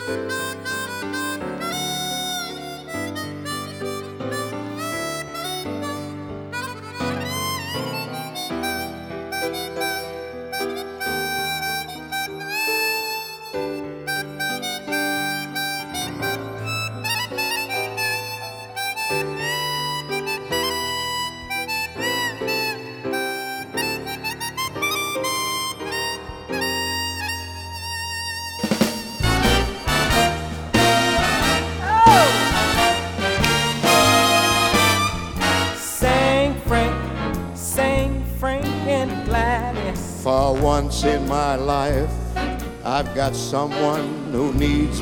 For once in my life, I've got someone who needs